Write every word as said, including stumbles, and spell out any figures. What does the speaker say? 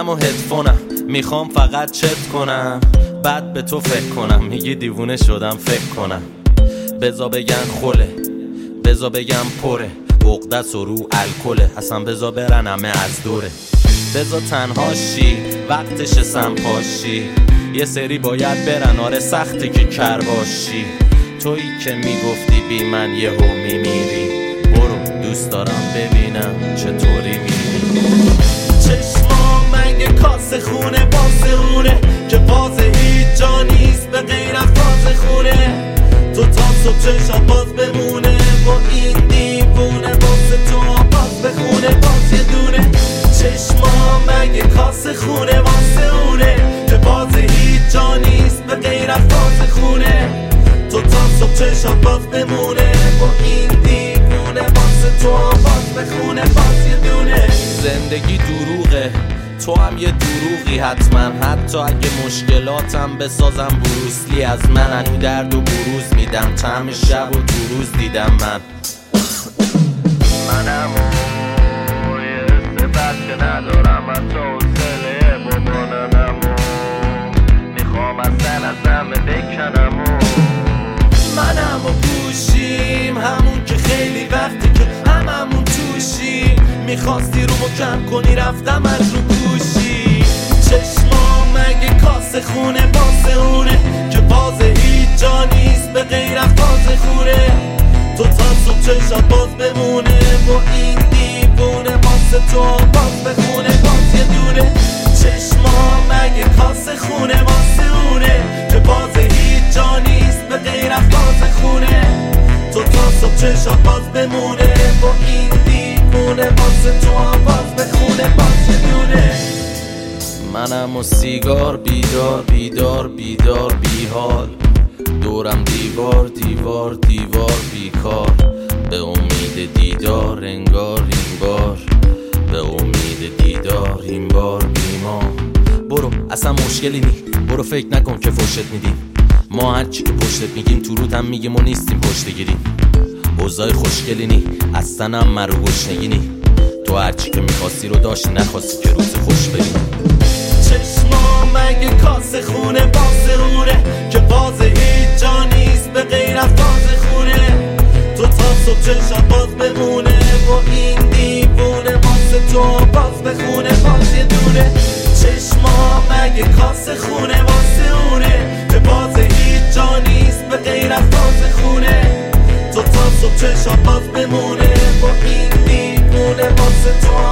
و هدفونم میخوام فقط چت کنم، بعد به تو فکر کنم. میگی دیوونه شدم فکر کنم. بزا بگن خله، بزا بگم پره، عقدس و رو الکله، اصلا بزا برن همه از دوره. بزا تنها شی وقتش سمپاشی، یه سری باید برن، آره سخته که کر باشی. تویی که میگفتی بی من یهو میمیری، برو دوست دارم ببینم چطوری میری. چشما مگه کاسه خونه واسه اونه که واسه هیچ جا نیست به غیر از واسه خونه. تو تا صبح چشم باز بمونه و این دیوونه واسه تو باز بخونه باز یه دونه. چشما مگه کاسه خونه واسه اونه که واسه هیچ جا نیست به غیر از واسه خونه. تو تا صبح چشم باز بمونه و این دیوونه واسه تو باز بخونه باز یه دونه. زندگی دروغه، تو هم یه دروغی حتما، حتی اگه مشکلاتم بسازم بروسلی از من. انو درد و بروز میدم، طعم شب و دو روز دیدم من. منم و یه استبت که ندارم حتی حسله باباننم و میخوام از دل از همه بکنم و منم و گوشیم همون که خیلی وقتی که هممون توشی. میخواستی رو کم کنی رفتم از رو گوشی. چشما مگه کاسه خونه واسه اونه که واسه هیچ جا نیست به غیر از واسه خونه. تو تا صبح چشم باز بمونه و این دیوونه واسه تو باز بخونه باز یه دونه. چشما مگه کاسه خونه واسه اونه که واسه هیچ جا نیست به غیر از واسه خونه. تو تا صبح چشم باز بمونه و این دیوونه واسه تو باز بخونه باز یه دونه. منم و سیگار بیدار بیدار بیدار بیحال، دورم دیوار دیوار دیوار بیکار. به امید دیدار انگار این بار، به امید دیدار این بار بیمار. برو اصلا مشکلی نی، برو فکر نکن که فشت میدیم. ما هرچی که پشتت میگیم تو روت هم میگیم و نیستیم پشت گیریم. اوضاع خوشگلی نی، اصلا هم مرو گشنگی نی. تو هرچی که میخواستی رو داشتی، نخواستی که روز خوش بریم. چشما مگه کاسه خونه واسه اونه که واسه هیچ جا نیست به غیر از واسه خونه. تو تا صبح چشم باز بمونه و این دیوونه واسه تو باز بخونه باز یه دونه. چشما مگه کاسه خونه واسه اونه که واسه هیچ جا نیست به غیر از واسه خونه. تو تا صبح چشم باز بمونه و این دیوونه واسه تو